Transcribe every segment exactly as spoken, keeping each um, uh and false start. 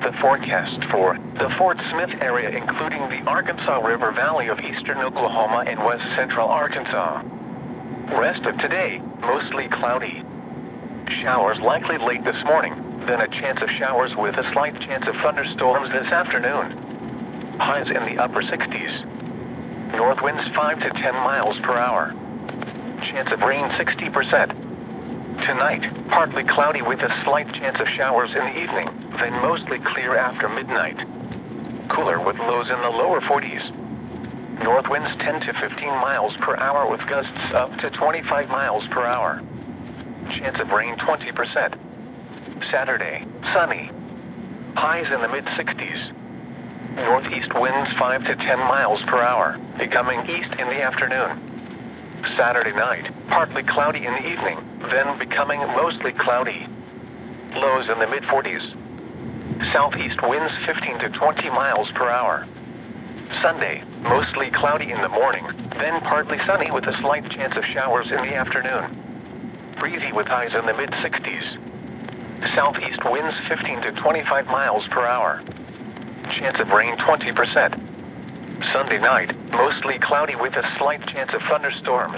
the forecast for the Fort Smith area, including the Arkansas River Valley of eastern Oklahoma and west central Arkansas. Rest of today, mostly cloudy. Showers likely late this morning, then a chance of showers with a slight chance of thunderstorms this afternoon. Highs in the upper sixties. North winds five to ten miles per hour. Chance of rain sixty percent. Tonight, partly cloudy with a slight chance of showers in the evening, then mostly clear after midnight. Cooler with lows in the lower forties. North winds ten to fifteen miles per hour with gusts up to twenty-five miles per hour. Chance of rain twenty percent. Saturday, sunny. Highs in the mid sixties. Northeast winds five to ten miles per hour, becoming east in the afternoon. Saturday night, partly cloudy in the evening, then becoming mostly cloudy. Lows in the mid forties. Southeast winds fifteen to twenty miles per hour. Sunday, mostly cloudy in the morning, then partly sunny with a slight chance of showers in the afternoon. Breezy with highs in the mid sixties. Southeast winds fifteen to twenty-five miles per hour. Chance of rain twenty percent. Sunday night, mostly cloudy with a slight chance of thunderstorms.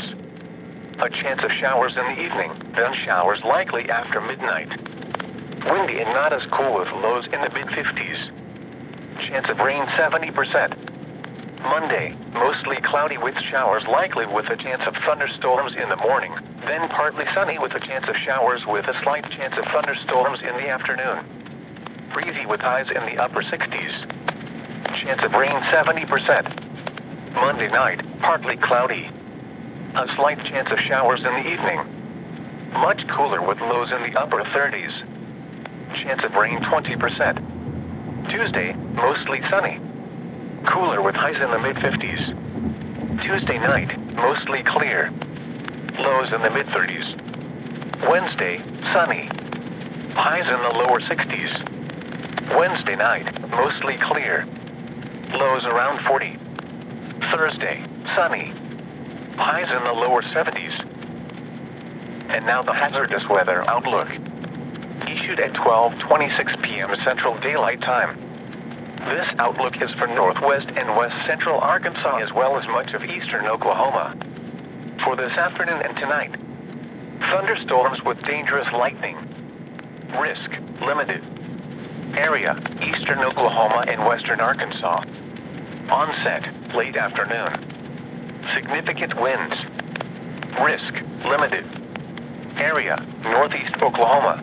A chance of showers in the evening, then showers likely after midnight. Windy and not as cool with lows in the mid fifties. Chance of rain seventy percent. Monday, mostly cloudy with showers likely with a chance of thunderstorms in the morning, then partly sunny with a chance of showers with a slight chance of thunderstorms in the afternoon. Breezy with highs in the upper sixties. Chance of rain seventy percent. Monday night, partly cloudy. A slight chance of showers in the evening. Much cooler with lows in the upper thirties. Chance of rain twenty percent. Tuesday, mostly sunny. Cooler with highs in the mid fifties. Tuesday night, mostly clear. Lows in the mid thirties. Wednesday, sunny. Highs in the lower sixties. Wednesday night, mostly clear. Lows around forty. Thursday, sunny. Highs in the lower seventies. And now the hazardous weather outlook. Issued at twelve twenty-six p m Central Daylight Time. This outlook is for northwest and west central Arkansas as well as much of eastern Oklahoma. For this afternoon and tonight, thunderstorms with dangerous lightning. Risk limited. Area, eastern Oklahoma and western Arkansas. Onset, late afternoon. Significant winds. Risk, limited. Area, northeast Oklahoma.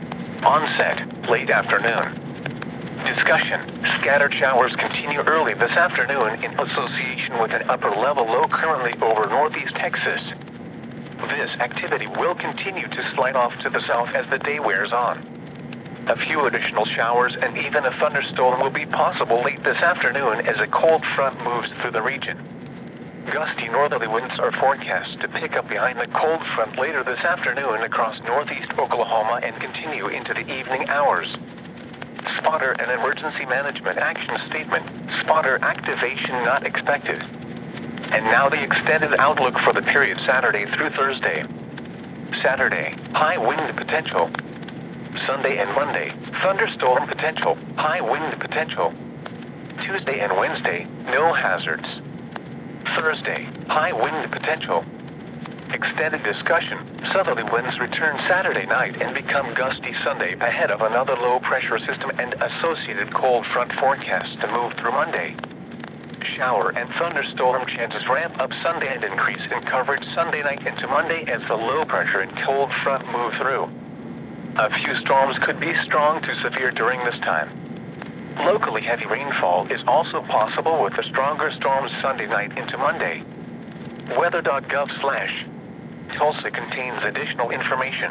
Onset, late afternoon. Discussion, scattered showers continue early this afternoon in association with an upper level low currently over northeast Texas. This activity will continue to slide off to the south as the day wears on. A few additional showers and even a thunderstorm will be possible late this afternoon as a cold front moves through the region. Gusty northerly winds are forecast to pick up behind the cold front later this afternoon across northeast Oklahoma and continue into the evening hours. Spotter and emergency management action statement. Spotter activation not expected. And now the extended outlook for the period Saturday through Thursday. Saturday, high wind potential. Sunday and Monday, thunderstorm potential, high wind potential. Tuesday and Wednesday, no hazards. Thursday, high wind potential. Extended discussion, southerly winds return Saturday night and become gusty Sunday ahead of another low pressure system and associated cold front forecast to move through Monday. Shower and thunderstorm chances ramp up Sunday and increase in coverage Sunday night into Monday as the low pressure and cold front move through. A few storms could be strong to severe during this time. Locally heavy rainfall is also possible with the stronger storms Sunday night into Monday. Weather dot gov slash Tulsa contains additional information.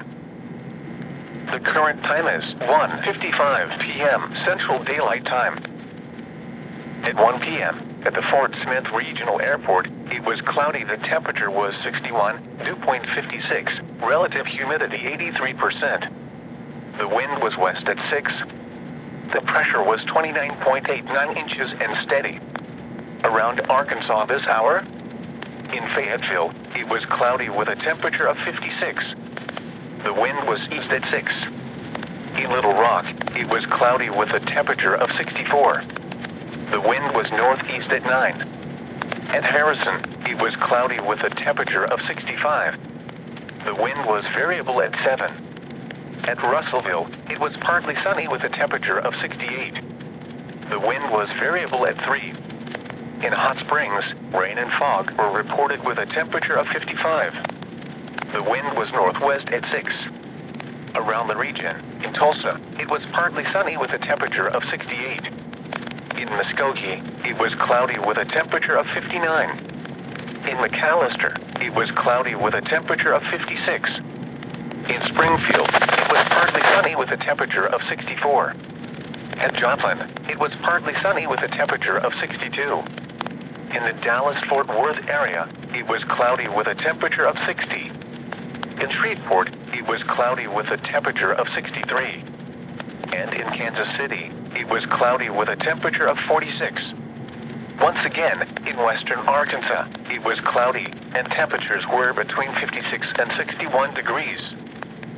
The current time is one fifty-five p m Central Daylight Time. At one p m at the Fort Smith Regional Airport, it was cloudy. The temperature was sixty-one, dew point fifty-six, relative humidity eighty-three percent. The wind was west at six. The pressure was twenty-nine point eight nine inches and steady. Around Arkansas this hour, in Fayetteville, it was cloudy with a temperature of fifty-six. The wind was east at six. In Little Rock, it was cloudy with a temperature of sixty-four. The wind was northeast at nine. At Harrison, it was cloudy with a temperature of sixty-five. The wind was variable at seven. At Russellville, it was partly sunny with a temperature of sixty-eight. The wind was variable at three. In Hot Springs, rain and fog were reported with a temperature of fifty-five. The wind was northwest at six. Around the region, in Tulsa, it was partly sunny with a temperature of sixty-eight. In Muskogee, it was cloudy with a temperature of fifty-nine. In McAllister, it was cloudy with a temperature of fifty-six. In Springfield, it was partly sunny with a temperature of sixty-four. At Joplin, it was partly sunny with a temperature of sixty-two. In the Dallas-Fort Worth area, it was cloudy with a temperature of sixty. In Shreveport, it was cloudy with a temperature of sixty-three. And in Kansas City, it was cloudy with a temperature of forty-six. Once again, in western Arkansas, it was cloudy, and temperatures were between fifty-six and sixty-one degrees.